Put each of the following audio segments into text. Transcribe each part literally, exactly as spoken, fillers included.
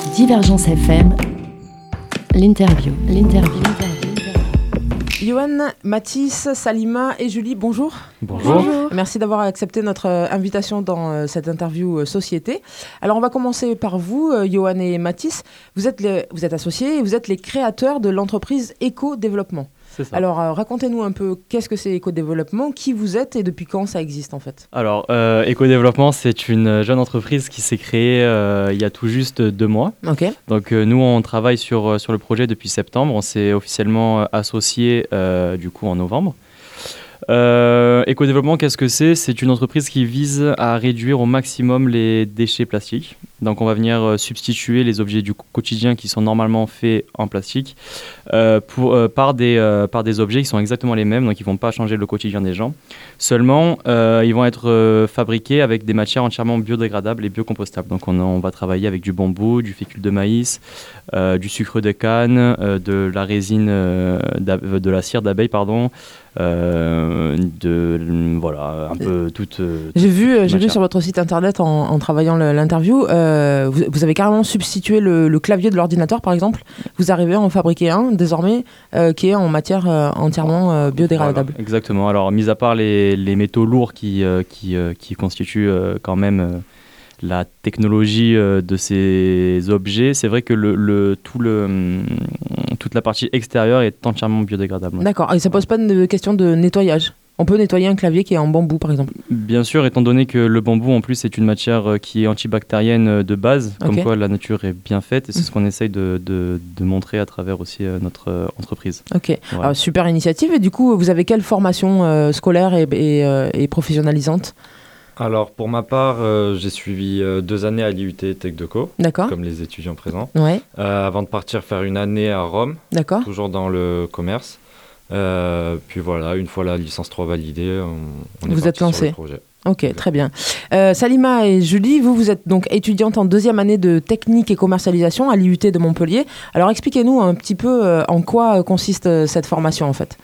Divergence F M, l'interview, l'interview. Yoann, Mathis, Salima et Julie, bonjour. Bonjour. Bonjour. Merci d'avoir accepté notre euh, invitation dans euh, cette interview euh, société. Alors on va commencer par vous, euh, Yoann et Mathis. Vous êtes, les, vous êtes associés et vous êtes les créateurs de l'entreprise Éco-Développement. C'est ça. Alors euh, racontez-nous un peu qu'est-ce que c'est Éco-Développement, qui vous êtes et depuis quand ça existe en fait. Alors, euh, Éco-Développement, c'est une jeune entreprise qui s'est créée euh, il y a tout juste deux mois. Ok. Donc, euh, nous, on travaille sur, sur le projet depuis septembre. On s'est officiellement associés euh, du coup en novembre. Euh, Éco-Développement, qu'est-ce que c'est ? C'est une entreprise qui vise à réduire au maximum les déchets plastiques. Donc, on va venir euh, substituer les objets du quotidien qui sont normalement faits en plastique euh, pour, euh, par, des, euh, par des objets qui sont exactement les mêmes, donc ils ne vont pas changer le quotidien des gens. Seulement, euh, ils vont être euh, fabriqués avec des matières entièrement biodégradables et biocompostables. Donc, on, on va travailler avec du bambou, du fécule de maïs, euh, du sucre de canne, euh, de la résine, euh, de la cire d'abeille, pardon. Euh, de voilà un peu toute, toute j'ai vu j'ai matière. vu sur votre site internet en, en travaillant le, l'interview euh, vous, vous avez carrément substitué le, le clavier de l'ordinateur par exemple, vous arrivez à en fabriquer un désormais euh, qui est en matière euh, entièrement euh, biodégradable. Voilà, exactement. Alors mis à part les, les métaux lourds qui, euh, qui, euh, qui constituent euh, quand même euh, la technologie euh, de ces objets, c'est vrai que le, le, tout le, hum, toute la partie extérieure est entièrement biodégradable. D'accord, et ça pose pas de question de nettoyage ? On peut nettoyer un clavier qui est en bambou par exemple ? Bien sûr, étant donné que le bambou en plus est une matière euh, qui est antibactérienne euh, de base, Okay. comme quoi la nature est bien faite, et c'est Mmh. ce qu'on essaye de, de, de montrer à travers aussi euh, notre euh, entreprise. Ok, Voilà. alors, super initiative, et du coup vous avez quelle formation euh, scolaire et, et, euh, et professionnalisante ? Alors, pour ma part, euh, j'ai suivi euh, deux années à l'I U T Tech Deco, D'accord. comme les étudiants présents, Ouais, euh, avant de partir faire une année à Rome, d'accord. toujours dans le commerce. Euh, puis voilà, une fois la licence trois validée, on, on est Vous parti êtes lancé. sur le projet. Ok, très bien. Euh, Salima et Julie, vous, vous êtes donc étudiantes en deuxième année de technique et commercialisation à l'I U T de Montpellier. Alors expliquez-nous un petit peu euh, en quoi consiste euh, cette formation en fait.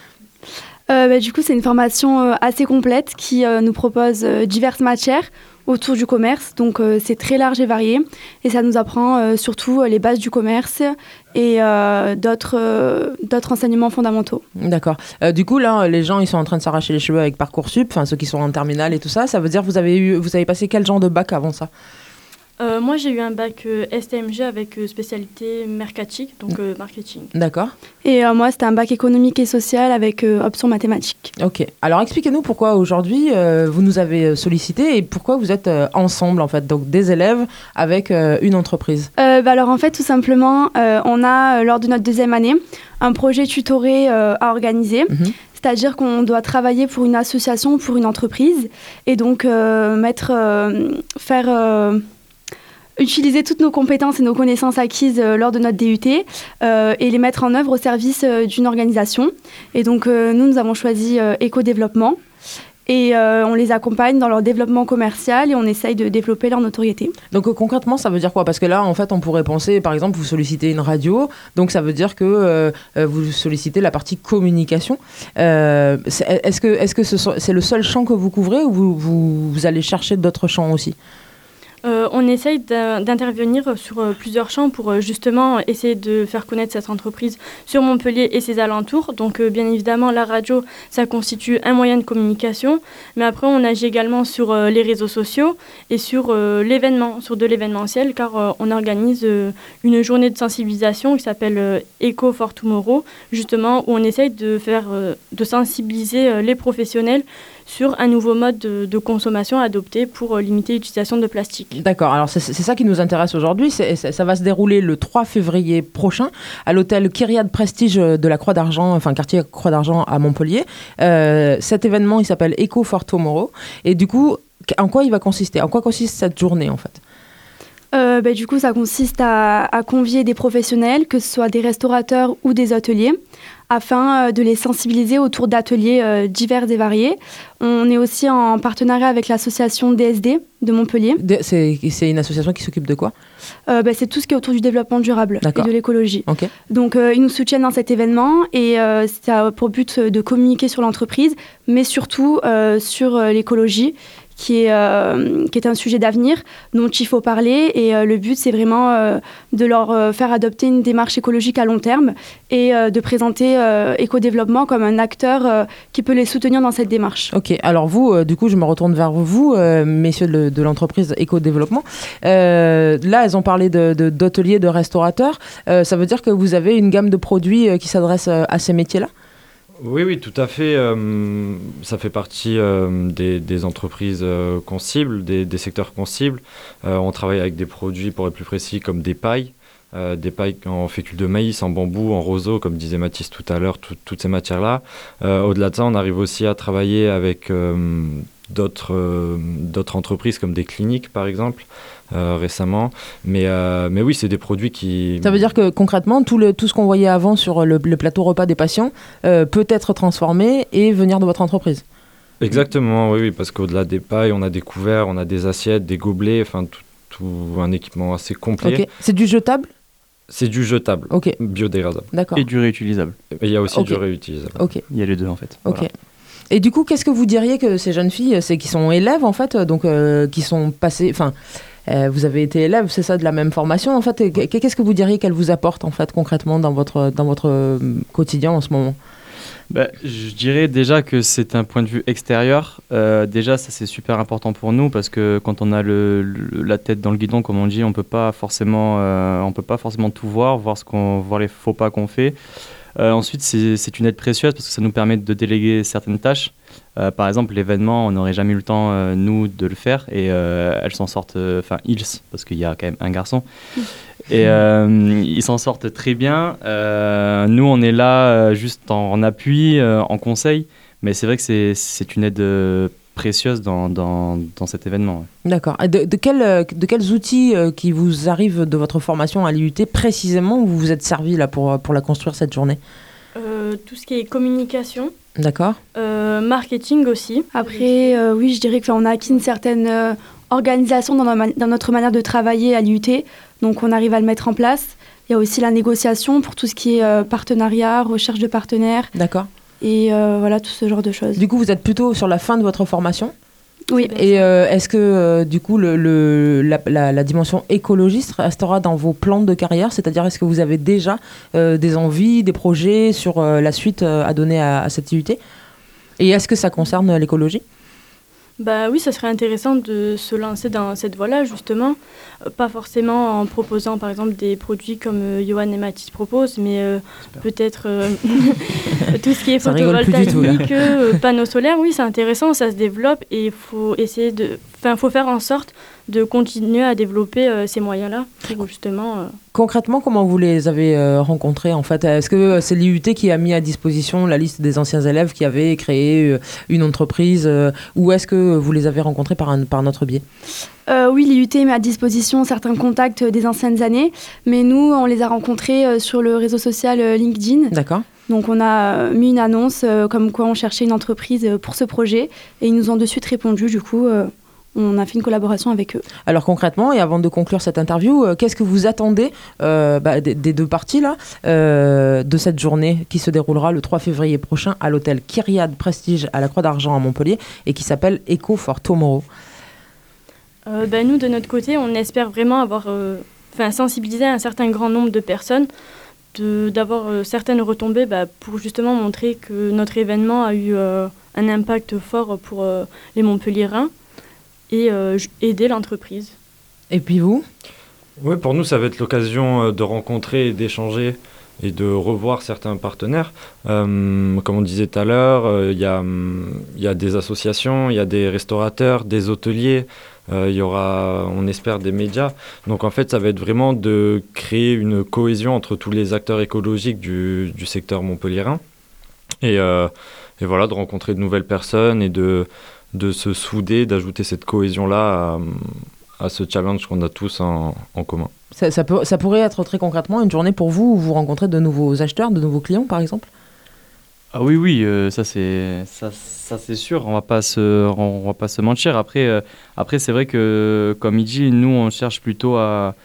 Euh, bah, du coup, c'est une formation euh, assez complète qui euh, nous propose euh, diverses matières autour du commerce. Donc, euh, c'est très large et varié. Et ça nous apprend euh, surtout euh, les bases du commerce et euh, d'autres, euh, d'autres enseignements fondamentaux. D'accord. Euh, du coup, là, les gens, ils sont en train de s'arracher les cheveux avec Parcoursup, enfin ceux qui sont en terminale et tout ça. Ça veut dire que vous avez, eu, vous avez passé quel genre de bac avant ça ? Euh, moi, j'ai eu un bac euh, S T M G avec euh, spécialité mercatique, donc euh, marketing. D'accord. Et euh, moi, c'était un bac économique et social avec euh, option mathématiques. Ok. Alors expliquez-nous pourquoi aujourd'hui euh, vous nous avez sollicité et pourquoi vous êtes euh, ensemble en fait, donc des élèves avec euh, une entreprise. Euh, bah alors en fait, tout simplement, euh, on a, euh, lors de notre deuxième année, un projet tutoré euh, à organiser. Mm-hmm. C'est-à-dire qu'on doit travailler pour une association, pour une entreprise, et donc euh, mettre, euh, faire... Euh, utiliser toutes nos compétences et nos connaissances acquises euh, lors de notre D U T euh, et les mettre en œuvre au service euh, d'une organisation. Et donc, euh, nous, nous avons choisi euh, Éco-Développement et euh, on les accompagne dans leur développement commercial et on essaye de développer leur notoriété. Donc euh, concrètement, ça veut dire quoi ? Parce que là, en fait, on pourrait penser, par exemple, vous sollicitez une radio, donc ça veut dire que euh, euh, vous sollicitez la partie communication. Euh, c'est, est-ce que, est-ce que ce so- c'est le seul champ que vous couvrez ou vous, vous, vous allez chercher d'autres champs aussi ? Euh, on essaye d'intervenir sur euh, plusieurs champs pour euh, justement essayer de faire connaître cette entreprise sur Montpellier et ses alentours. Donc euh, bien évidemment, la radio, ça constitue un moyen de communication. Mais après, on agit également sur euh, les réseaux sociaux et sur euh, l'événement, sur de l'événementiel, car euh, on organise euh, une journée de sensibilisation qui s'appelle euh, Eco for Tomorrow, justement où on essaye de, faire, euh, de sensibiliser euh, les professionnels sur un nouveau mode de, de consommation adopté pour euh, limiter l'utilisation de plastique. D'accord, alors c'est, c'est ça qui nous intéresse aujourd'hui. C'est, c'est, ça va se dérouler le trois février prochain à l'hôtel Kyriade Prestige de la Croix d'Argent, enfin quartier Croix d'Argent à Montpellier. Euh, cet événement, il s'appelle Eco for Tomorrow. Et du coup, en quoi il va consister ? En quoi consiste cette journée en fait ? Euh, bah, du coup, ça consiste à, à convier des professionnels, que ce soit des restaurateurs ou des hôteliers, afin euh, de les sensibiliser autour d'ateliers euh, divers et variés. On est aussi en partenariat avec l'association D S D de Montpellier. De, c'est, c'est une association qui s'occupe de quoi ? euh, bah, C'est tout ce qui est autour du développement durable D'accord. et de l'écologie. Okay. Donc, euh, ils nous soutiennent dans cet événement et euh, ça a pour but de communiquer sur l'entreprise, mais surtout euh, sur euh, l'écologie, qui est, euh, qui est un sujet d'avenir dont il faut parler. Et euh, le but, c'est vraiment euh, de leur euh, faire adopter une démarche écologique à long terme et euh, de présenter euh, éco-développement comme un acteur euh, qui peut les soutenir dans cette démarche. Ok, alors vous, euh, du coup, je me retourne vers vous, euh, messieurs de, de l'entreprise éco-développement. Euh, là, elles ont parlé de, de, d'hôteliers, de restaurateurs. Euh, ça veut dire que vous avez une gamme de produits euh, qui s'adresse euh, à ces métiers-là ? Oui, oui, tout à fait. Euh, ça fait partie euh, des, des entreprises euh, qu'on cible, des, des secteurs qu'on cible. Euh, on travaille avec des produits, pour être plus précis, comme des pailles, euh, des pailles en fécule de maïs, en bambou, en roseau, comme disait Mathis tout à l'heure, tout, toutes ces matières-là. Euh, au-delà de ça, on arrive aussi à travailler avec euh, d'autres, euh, d'autres entreprises, comme des cliniques, par exemple. Euh, récemment, mais, euh, mais oui, c'est des produits qui... Ça veut dire que concrètement, tout, le, tout ce qu'on voyait avant sur le, le plateau repas des patients euh, peut être transformé et venir de votre entreprise. Exactement, oui, oui, parce qu'au-delà des pailles, on a des couverts, on a des assiettes, des gobelets, enfin tout, tout un équipement assez complet. Okay. C'est du jetable ? C'est du jetable, okay. biodégradable. D'accord. Et du réutilisable. Et il y a aussi okay. du réutilisable. Ok. Il y a les deux en fait. Ok. Voilà. Et du coup, qu'est-ce que vous diriez que ces jeunes filles, c'est qui sont élèves en fait, donc euh, qui sont passées, enfin, euh, vous avez été élève, c'est ça, de la même formation en fait. Et qu'est-ce que vous diriez qu'elles vous apportent en fait concrètement dans votre dans votre quotidien en ce moment ? Bah, je dirais déjà que c'est un point de vue extérieur. Euh, déjà, ça c'est super important pour nous parce que quand on a le, le, la tête dans le guidon, comme on dit, on peut pas forcément, euh, on peut pas forcément tout voir, voir ce qu'on, voir les faux pas qu'on fait. Euh, ensuite, c'est, c'est une aide précieuse parce que ça nous permet de déléguer certaines tâches. Euh, par exemple, l'événement, on n'aurait jamais eu le temps, euh, nous, de le faire. Et euh, elles s'en sortent, enfin, euh, ils, parce qu'il y a quand même un garçon. Et euh, ils s'en sortent très bien. Euh, nous, on est là euh, juste en, en appui, euh, en conseil. Mais c'est vrai que c'est, c'est une aide euh, précieuse dans, dans, dans cet événement. Ouais. D'accord. De, de, quel, de quels outils euh, qui vous arrivent de votre formation à l'I U T précisément vous vous êtes servi là, pour, pour la construire cette journée ? euh, Tout ce qui est communication. D'accord. Euh, marketing aussi. Après, euh, oui, je dirais qu'on a acquis une certaine euh, organisation dans, no- dans notre manière de travailler à l'I U T. Donc, on arrive à le mettre en place. Il y a aussi la négociation pour tout ce qui est euh, partenariat, recherche de partenaires. D'accord. Et euh, voilà, tout ce genre de choses. Du coup, vous êtes plutôt sur la fin de votre formation ? Oui. Et euh, est-ce que, euh, du coup, le, le, la, la, la dimension écologiste restera dans vos plans de carrière ? C'est-à-dire, est-ce que vous avez déjà euh, des envies, des projets sur euh, la suite euh, à donner à, à cette I U T ? Et est-ce que ça concerne l'écologie ? Bah oui, ça serait intéressant de se lancer dans cette voie-là, justement. Euh, pas forcément en proposant, par exemple, des produits comme euh, Johan et Mathis proposent, mais euh, peut-être euh, tout ce qui est Ça rigole plus du tout, là. photovoltaïque, euh, panneaux solaires. Oui, c'est intéressant, ça se développe et il faut essayer de... Enfin, faut faire en sorte de continuer à développer euh, ces moyens-là pour justement... Euh... Concrètement, comment vous les avez euh, rencontrés en fait ? Est-ce que euh, c'est l'I U T qui a mis à disposition la liste des anciens élèves qui avaient créé euh, une entreprise euh, ou est-ce que vous les avez rencontrés par, un, par notre biais ? euh, Oui, l'I U T met à disposition certains contacts des anciennes années, mais nous, on les a rencontrés euh, sur le réseau social euh, LinkedIn. D'accord. Donc, on a mis une annonce euh, comme quoi on cherchait une entreprise euh, pour ce projet et ils nous ont de suite répondu, du coup... Euh, on a fait une collaboration avec eux. Alors concrètement, et avant de conclure cette interview, euh, qu'est-ce que vous attendez euh, bah, des, des deux parties là, euh, de cette journée qui se déroulera le trois février prochain à l'hôtel Kyriade Prestige à la Croix d'Argent à Montpellier et qui s'appelle Eco for Tomorrow ? euh, bah, Nous, de notre côté, on espère vraiment avoir euh, sensibilisé un certain grand nombre de personnes, de, d'avoir euh, certaines retombées bah, pour justement montrer que notre événement a eu euh, un impact fort pour euh, les Montpelliérains. Et euh, aider l'entreprise. Et puis vous ? Oui, pour nous, ça va être l'occasion de rencontrer et d'échanger et de revoir certains partenaires. Euh, comme on disait tout à l'heure, il euh, y, y a des associations, il y a des restaurateurs, des hôteliers, il euh, y aura, on espère, des médias. Donc en fait, ça va être vraiment de créer une cohésion entre tous les acteurs écologiques du, du secteur montpelliérain. Et, euh, et voilà, de rencontrer de nouvelles personnes et de... de se souder, d'ajouter cette cohésion-là à, à ce challenge qu'on a tous en, en commun. Ça, ça, peut, ça pourrait être très concrètement une journée pour vous où vous rencontrez de nouveaux acheteurs, de nouveaux clients par exemple ? Ah oui, oui, euh, ça, c'est, ça, ça c'est sûr, on va pas se, on va pas se mentir. Après, euh, après c'est vrai que, comme il dit, nous on cherche plutôt à,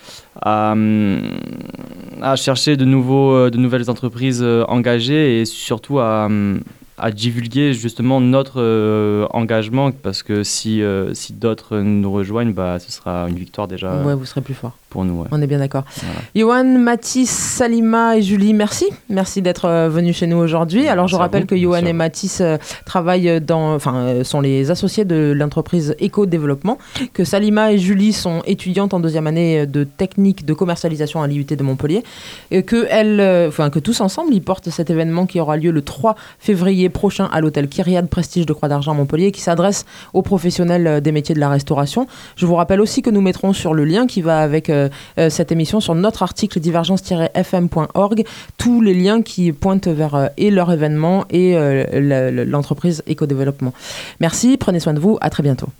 à, à chercher de, nouveaux, de nouvelles entreprises engagées et surtout à... à divulguer justement notre euh, engagement, parce que si, euh, si d'autres nous rejoignent, bah, ce sera une victoire déjà Ouais, vous serez plus fort. pour nous. Ouais. On est bien d'accord. Voilà. Johan, Mathis, Salima et Julie, merci. Merci d'être euh, venus chez nous aujourd'hui. Alors, je Merci à rappelle vous. que Johan Merci à et vous. Mathis euh, travaillent dans, enfin, euh, sont les associés de l'entreprise Éco-Développement, que Salima et Julie sont étudiantes en deuxième année de technique de commercialisation à l'I U T de Montpellier, et que, elles, euh, enfin, que tous ensemble, ils portent cet événement qui aura lieu le trois février prochain à l'hôtel Kyriade Prestige de Croix d'Argent à Montpellier, qui s'adresse aux professionnels des métiers de la restauration. Je vous rappelle aussi que nous mettrons sur le lien qui va avec euh, euh, cette émission sur notre article divergence tiret f m point org tous les liens qui pointent vers euh, et leur événement et euh, l'entreprise Éco-Développement. Merci, prenez soin de vous, à très bientôt.